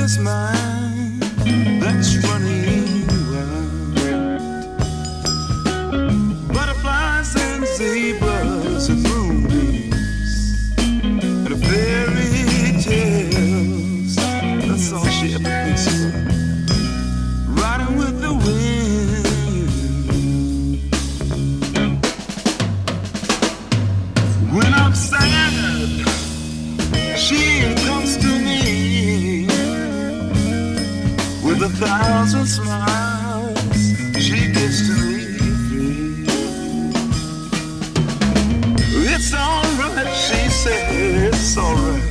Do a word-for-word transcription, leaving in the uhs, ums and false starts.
this mind that's running wild. Butterflies and zebras and moonbeams and fairy tales. That's all she ever thinks about. Riding with the wind. When I'm sad, she comes to me with a thousand smiles. She gives to me free. It's alright, she said, it's alright.